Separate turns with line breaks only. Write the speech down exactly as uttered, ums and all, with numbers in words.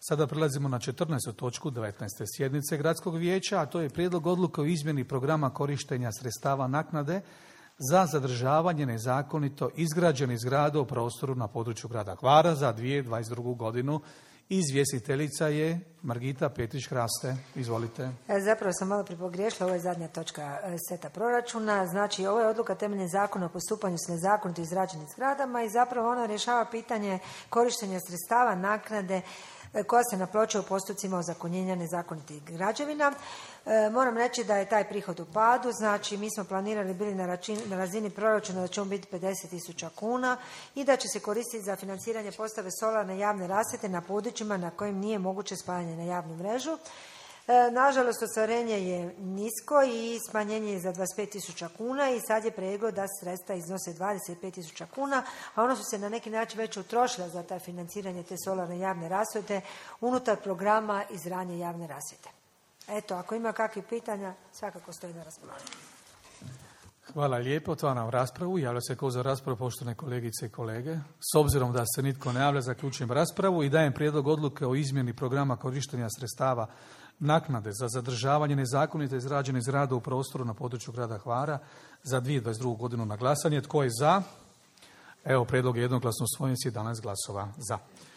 Sada prelazimo na četrnaestu točku devetnaeste sjednice Gradskog vijeća, a to je prijedlog odluke o izmjeni programa korištenja sredstava naknade za zadržavanje nezakonito izgrađenih zgrada u prostoru na području grada Hvara za dvije tisuće dvadeset drugu godinu. Izvjestiteljica je Margita Petrić-Kraste. Izvolite.
Zapravo sam malo pripogriješila, ovo je zadnja točka seta proračuna. Znači, ovo je odluka temeljem zakona o postupanju s nezakonito izgrađenim zgradama i zapravo ona rješava pitanje korištenja sredstava naknade koja se naplaćuje u postupcima ozakonjenja nezakonitih građevina. E, moram reći da je taj prihod u padu, znači mi smo planirali bili na, račin, na razini proračuna da će on biti pedeset tisuća kuna i da će se koristiti za financiranje postave solarne javne rasvjete na područjima na kojim nije moguće spajanje na javnu mrežu. E, nažalost, ostvarenje je nisko i smanjenje je za dvadeset pet tisuća kuna i sad je prijedlog da sredstva iznose dvadeset pet tisuća kuna, a ona su se na neki način već utrošila za ta financiranje te solarne javne rasvjete unutar programa izgradnje javne rasvjete. Eto, ako ima kakvih pitanja, svakako stoji na raspolaganju.
Hvala lijepo. Otvaram raspravu. Javlja se ko za raspravu, poštovane kolegice i kolege. S obzirom da se nitko ne javlja, zaključujem raspravu i dajem prijedlog odluke o izmjeni programa korištenja sredstava naknade za zadržavanje nezakonito izgrađenih zgrada u prostoru na području grada Hvara za dvije tisuće dvadeset drugu godinu na glasanje. Tko je za? Evo, prijedlog je jednoglasno usvojen s jedanaest glasova za.